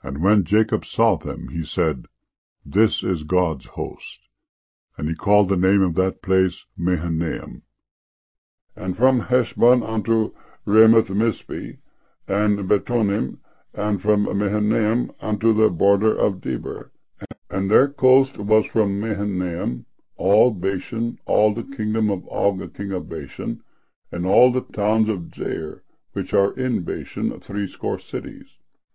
And when Jacob saw them, he said, This is God's host. And he called the name of that place Mahanaim. And from Heshbon unto Ramoth-Mizpeh, and Betonim, and from Mahanaim unto the border of Debir. And their coast was from Mahanaim, all Bashan, all the kingdom of Og king of Bashan, and all the towns of Jair, which are in Bashan, 80 cities.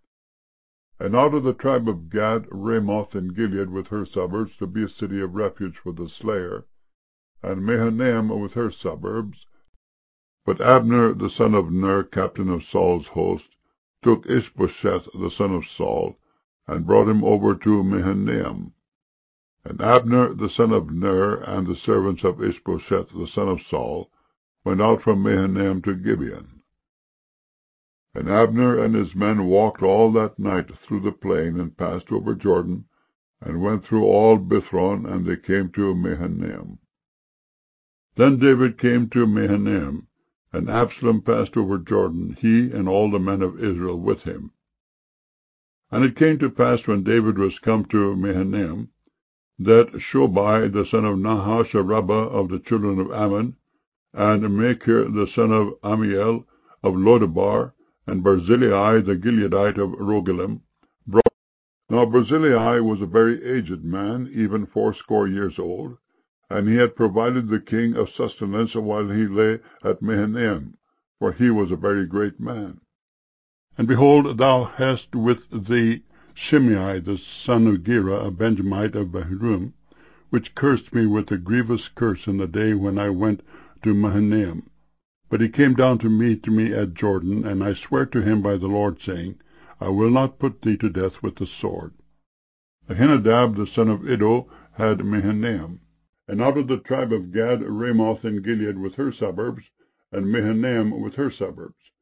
And out of the tribe of Gad, Ramoth in Gilead with her suburbs, to be a city of refuge for the slayer, and Mahanaim with her suburbs. But Abner the son of Ner, captain of Saul's host, took Ishbosheth the son of Saul, and brought him over to Mahanaim. And Abner the son of Ner, and the servants of Ishbosheth the son of Saul, went out from Mahanaim to Gibeon. And Abner and his men walked all that night through the plain, and passed over Jordan, and went through all Bithron, and they came to Mahanaim. Then David came to Mahanaim, and Absalom passed over Jordan, he and all the men of Israel with him. And it came to pass, when David was come to Mahanaim, that Shobai the son of Nahash, a Rabbah of the children of Ammon, and Machir the son of Ammiel of Lodebar, and Barzillai the Gileadite of Rogelim, brought. Now Barzillai was a very aged man, even 80 years old, and he had provided the king of sustenance while he lay at Mahanaim, for he was a very great man. And behold, thou hast with thee Shimei the son of Gera, a Benjamite of Bahurim, which cursed me with a grievous curse in the day when I went to Mahanaim. But he came down to meet me at Jordan, and I sware to him by the Lord, saying, I will not put thee to death with the sword. Ahinadab the son of Iddo had Mahanaim. And out of the tribe of Gad, Ramoth in Gilead with her suburbs, and Mahanaim with her suburbs.